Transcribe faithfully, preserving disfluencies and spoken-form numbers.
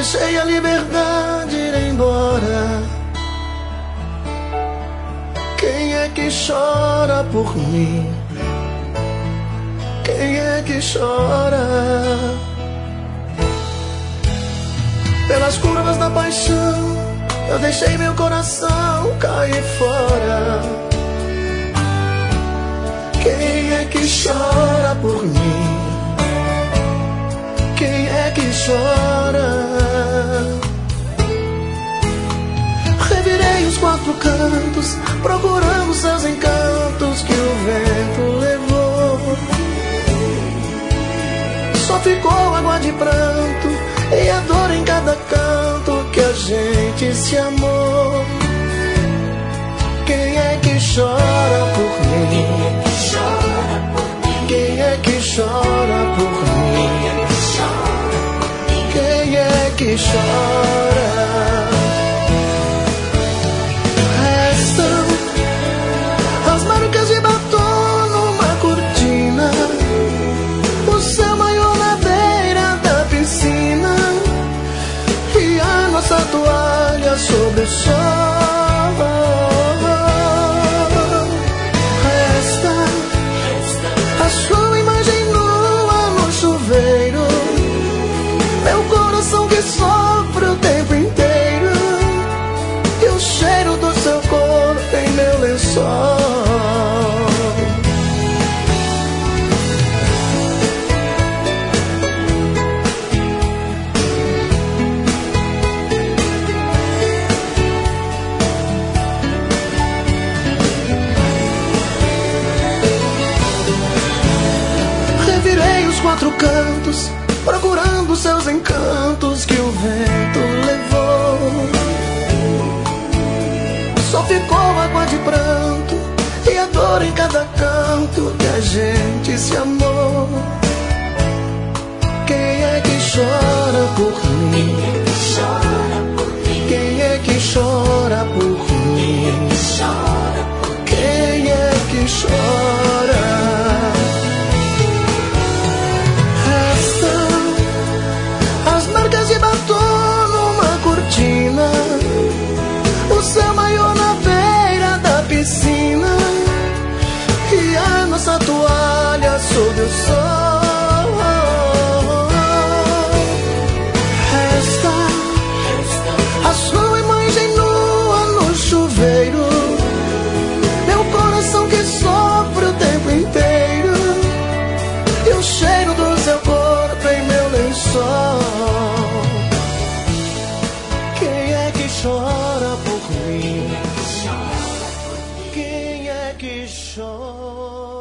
deixei a liberdade ir embora. Quem é que chora por mim? Quem é que chora? Pelas curvas da paixão eu deixei meu coração cair fora. Quem é que chora por mim? Quem é que chora? Revirei os quatro cantos, procurando seus encantos que o vento levou. Só ficou água de pranto e a dor em cada canto que a gente se amou. Quem é que chora por mim? Quem é que chora por mim? Quem é que chora? Restam as marcas de batom numa cortina, o céu maior na beira da piscina e a nossa toalha sobre o sol. A sua imagem nua no chuveiro, meu coração que sofre o tempo inteiro, e o cheiro do seu corpo em meu lençol. Quatro cantos, procurando seus encantos que o vento levou. Só ficou água de pranto e a dor em cada canto que a gente se amou. Quem é que chora por mim? Quem é que chora por mim? Quem é que chora? De batom numa cortina, o céu maior na beira da piscina e a nossa toalha sob o sol. Resta a sua imagem nua no chuveiro, meu coração que sofre o tempo inteiro, e o cheiro do seu corpo em meu lençol. Chora por mim. Quem é que chora?